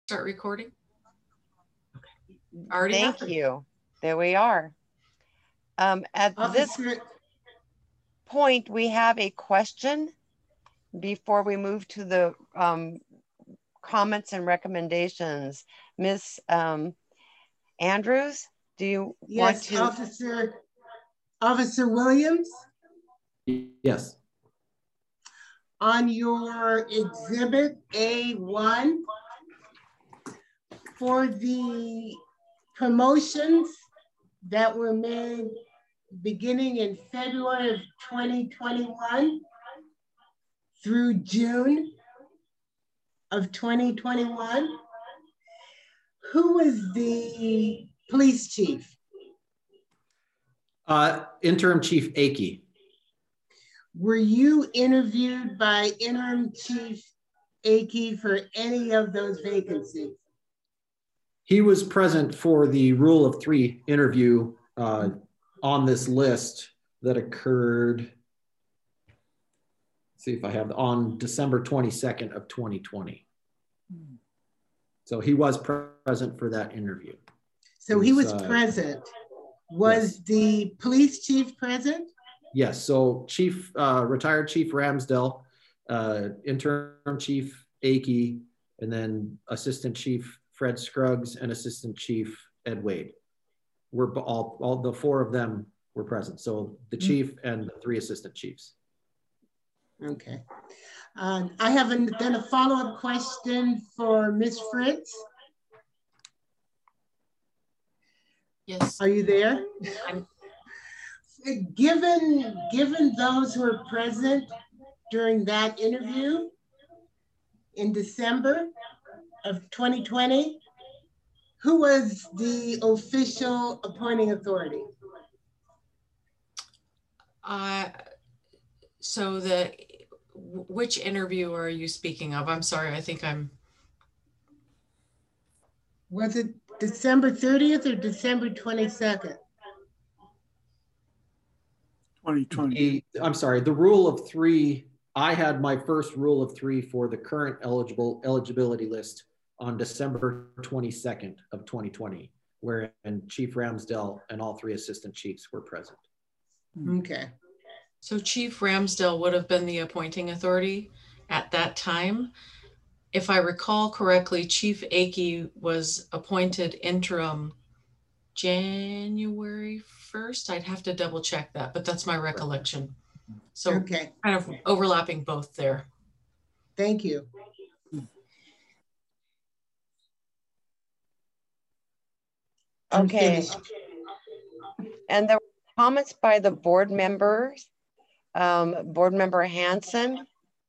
start recording? Okay. Already Thank happened. you. There we are. At this point, we have a question before we move to the comments and recommendations. Ms. Andrews, do you want to? Officer Williams? Yes. On your exhibit A1, for the promotions that were made beginning in February of 2021 through June of 2021, who was the police chief? Interim Chief Akey. Were you interviewed by Interim Chief Akey for any of those vacancies? He was present for the Rule of Three interview on this list that occurred, let's see if I have, on December 22nd of 2020. So he was present for that interview. So he was present. Was yes. the police chief present? Yes, so retired Chief Ramsdell, Interim Chief Akey, and then Assistant Chief Fred Scruggs and Assistant Chief Ed Wade. We're all the four of them were present. So the chief and the three assistant chiefs. Okay. I have then a follow-up question for Ms. Fritz. Yes. Are you there? Given those who were present during that interview in December of 2020, who was the official appointing authority? So which interview are you speaking of? I'm sorry, I think I'm. Was it December 30th or December 22nd? 2020. I'm sorry, the Rule of Three, I had my first Rule of Three for the current eligibility list on December 22nd of 2020, wherein Chief Ramsdell and all three assistant chiefs were present. Okay. So Chief Ramsdell would have been the appointing authority at that time. If I recall correctly, Chief Akey was appointed interim January 1st. I'd have to double check that, but that's my recollection. So okay, kind of overlapping both there. Thank you. Okay. And there were comments by the board members. Board member Hanson.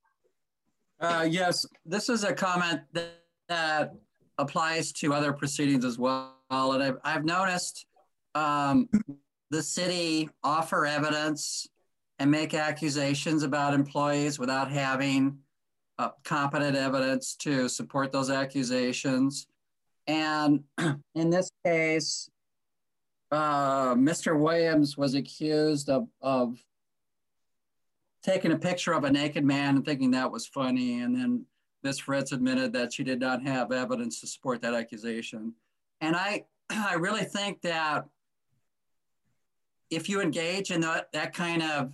Yes, this is a comment that applies to other proceedings as well. And I've noticed the city offer evidence and make accusations about employees without having competent evidence to support those accusations. And in this case, Mr. Williams was accused of taking a picture of a naked man and thinking that was funny. And then Ms. Fritz admitted that she did not have evidence to support that accusation. And I really think that if you engage in that kind of,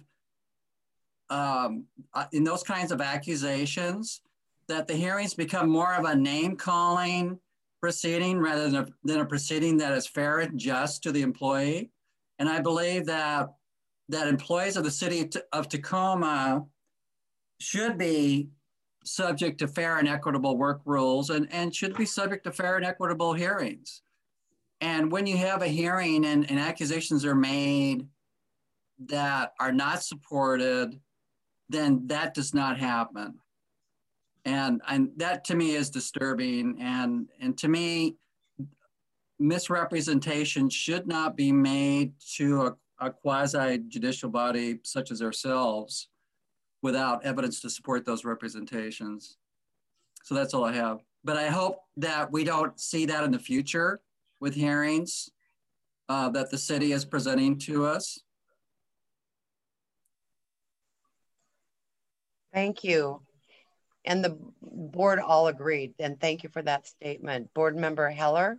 in those kinds of accusations, that the hearings become more of a name-calling proceeding rather than a proceeding that is fair and just to the employee. And I believe that employees of the city of Tacoma should be subject to fair and equitable work rules and should be subject to fair and equitable hearings. And when you have a hearing and accusations are made that are not supported, then that does not happen. And that to me is disturbing. And to me, misrepresentation should not be made to a quasi-judicial body such as ourselves without evidence to support those representations. So that's all I have. But I hope that we don't see that in the future with hearings that the city is presenting to us. Thank you. And the board all agreed. And thank you for that statement. Board Member Heller?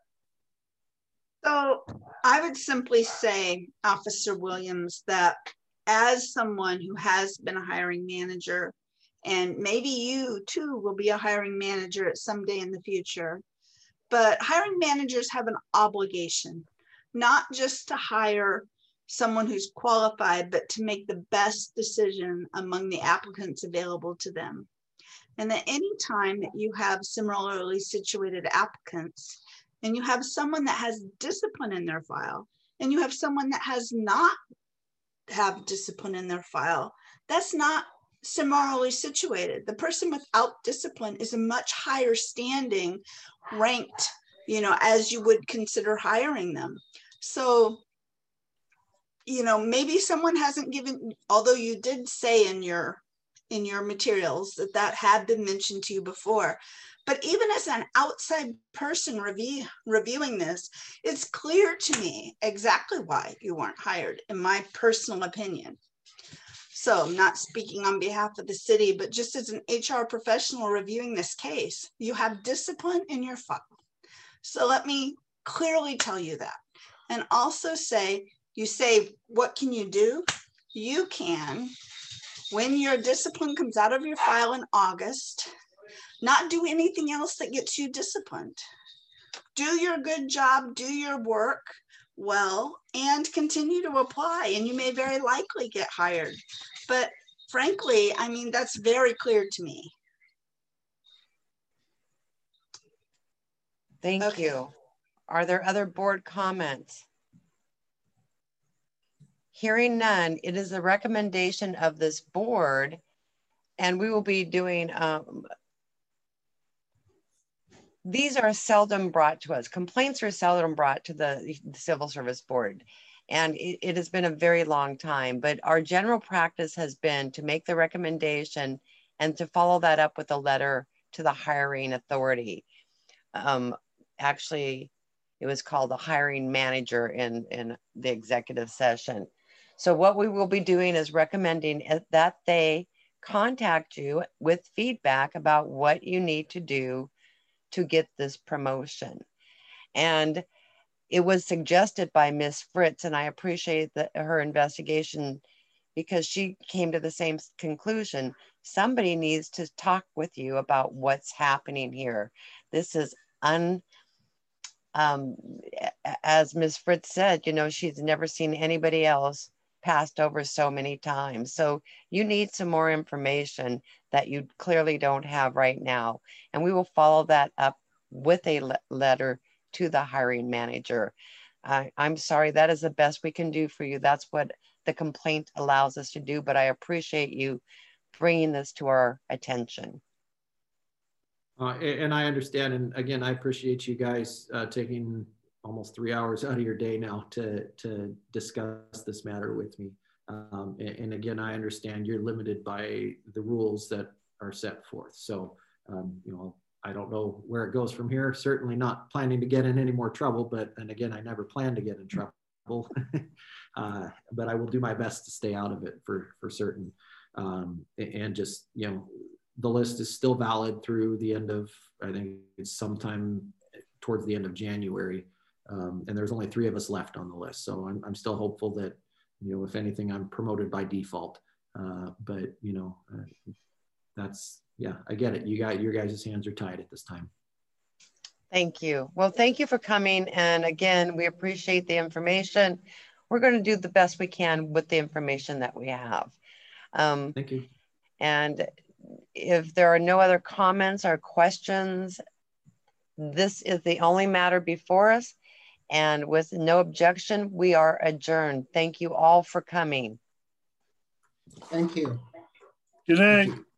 So I would simply say, Officer Williams, that as someone who has been a hiring manager, and maybe you too will be a hiring manager at some day in the future, but hiring managers have an obligation, not just to hire someone who's qualified, but to make the best decision among the applicants available to them. And that any time that you have similarly situated applicants, and you have someone that has discipline in their file, and you have someone that has not have discipline in their file, that's not similarly situated. The person without discipline is a much higher standing, ranked, you know, as you would consider hiring them. So, you know, maybe someone hasn't given, although you did say in your materials that that had been mentioned to you before. But even as an outside person reviewing this, it's clear to me exactly why you weren't hired, in my personal opinion. So I'm not speaking on behalf of the city, but just as an HR professional reviewing this case, you have discipline in your file. So let me clearly tell you that. And also say, you say, what can you do? You can, when your discipline comes out of your file in August, not do anything else that gets you disciplined. Do your good job, do your work well, and continue to apply, and you may very likely get hired. But frankly, I mean, that's very clear to me. Thank you. Are there other board comments? Hearing none, it is the recommendation of this board, and we will be doing, these are seldom brought to us. Complaints are seldom brought to the Civil Service Board. And it has been a very long time, but our general practice has been to make the recommendation and to follow that up with a letter to the hiring authority. Actually, it was called the hiring manager in the executive session. So what we will be doing is recommending that they contact you with feedback about what you need to do to get this promotion. And it was suggested by Ms. Fritz, and I appreciate her investigation because she came to the same conclusion. Somebody needs to talk with you about what's happening here. This is as Ms. Fritz said, you know, she's never seen anybody else passed over so many times. So you need some more information that you clearly don't have right now. And we will follow that up with a letter to the hiring manager. I'm sorry, that is the best we can do for you. That's what the complaint allows us to do, but I appreciate you bringing this to our attention. And I understand, and again, I appreciate you guys taking almost 3 hours out of your day now to discuss this matter with me. And again, I understand you're limited by the rules that are set forth. So, you know, I don't know where it goes from here. Certainly not planning to get in any more trouble, but, and again, I never plan to get in trouble, but I will do my best to stay out of it for certain. And just, you know, the list is still valid through the end of, I think it's sometime towards the end of January. And there's only 3 of us left on the list. So I'm still hopeful that, you know, if anything, I'm promoted by default. But, you know, that's, yeah, I get it. Your guys' hands are tied at this time. Thank you. Well, thank you for coming. And again, we appreciate the information. We're going to do the best we can with the information that we have. Thank you. And if there are no other comments or questions, this is the only matter before us. And with no objection, we are adjourned. Thank you all for coming. Thank you. Good night.